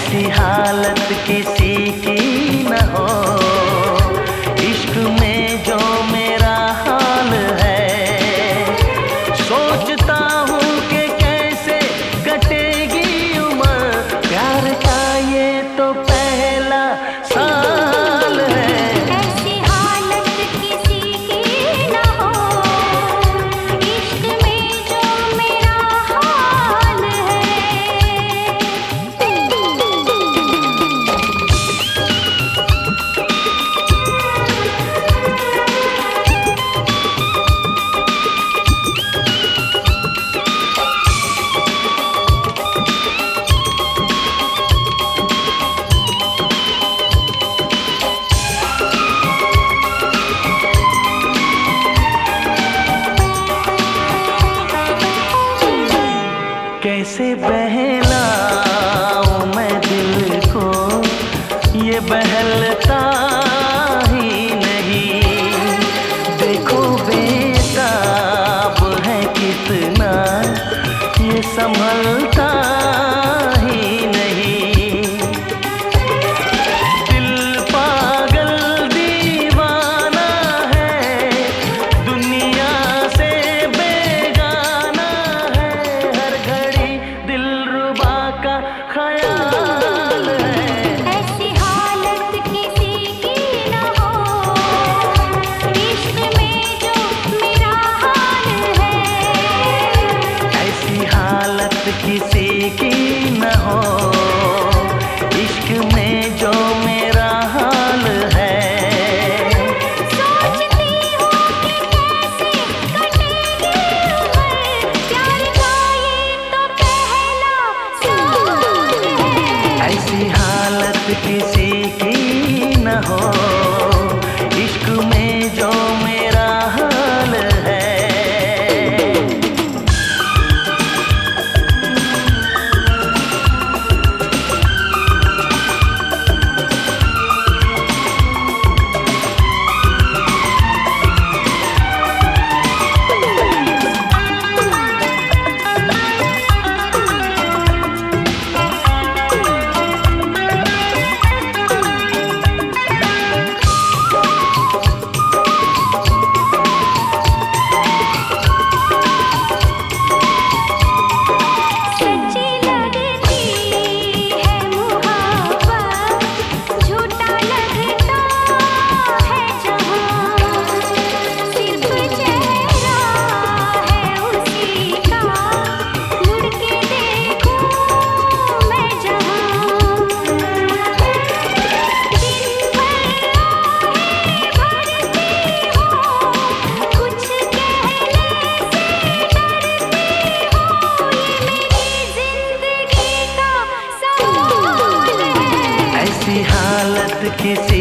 ऐसी हालत किसी की न हो, इश्क में जो मेरा हाल है। सोचता हूँ कि कैसे कटेगी उम्र, प्यार का ये तो पहला साल है। ऐसी हालत किसी की न हो, इश्क में जो मेरा हाल है। कैसे बहलाऊं मैं दिल को, ये बहलता ही नहीं। देखो बेताब है कितना, ये संभलता ही नहीं। दिल पागल दीवाना है, दुनिया से बेगाना है। हर घड़ी दिलरुबा का ख्याल है। ऐसी हालत किसी की न हो, इश्क में जो मेरा हाल है। ऐसी हालत किसी की न हो, इश्क में जो मेरा हाल है। सोचती हूँ कि कैसे कटेगी उम्र, प्यार का ये तो पहला साल है। ऐसी हालत किसी की न हो, इश्क में जो मेरा हाल है। सच्ची लगती है मुहब्बत, झूठा लगता है जहाँ। सिर्फ चेहरा है उसी का, मुड़ के देखूं मैं जहाँ। दिन भर आहें भरती हूँ, कुछ कहने से डरती हूँ। ये मेरी जिंदगी का सवाल है। ऐसी हालत किसी